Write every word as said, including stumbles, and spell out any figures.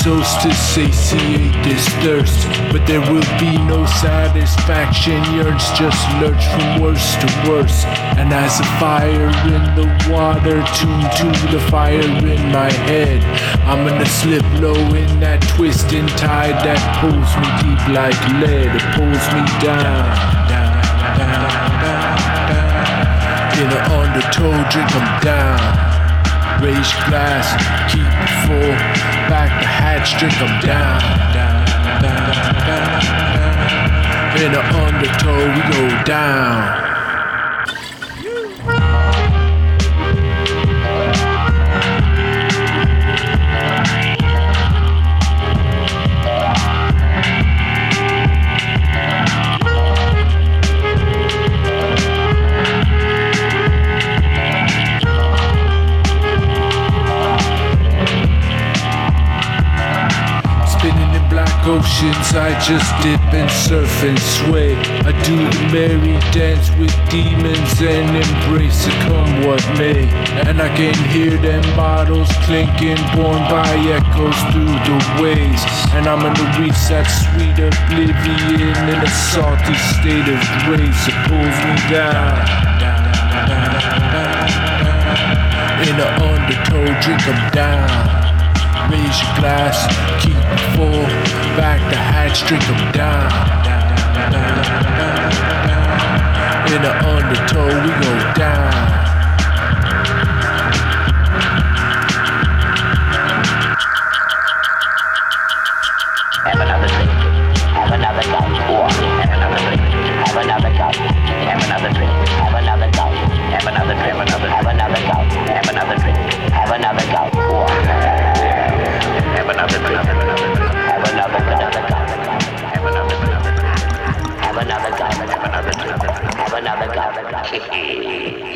souls to satiate this thirst, but there will be no satisfaction. Yearns just lurch from worse to worse, and as a fire in the water tuned to the fire in my head, I'm gonna slip low in that twisting tide that pulls me deep like lead. It pulls me down, down, down, down, down. In an undertow, drink 'em down. Raise your glass, keep it full. Back the hatch, drink 'em down, down, down, down, down. In an undertow, we go down. Oceans, I just dip and surf and sway. I do the merry dance with demons and embrace it come what may. And I can hear them bottles clinking, borne by echoes through the waves. And I'm gonna reach that sweet oblivion in a salty state of grace. It pulls me down, down, down, down, down. In an undertow, drink 'em down. Raise your glass, keep it full. Back the hatch, drink 'em down, down, down, down, down. In an undertow, we go down. Have another drink, have another go, or have another drink, have another go, have another drink, have another go, have another drink, have another, have another go, have another drink, have another go, or have another drink, have another go, have another go, have another go, have another go, have another go.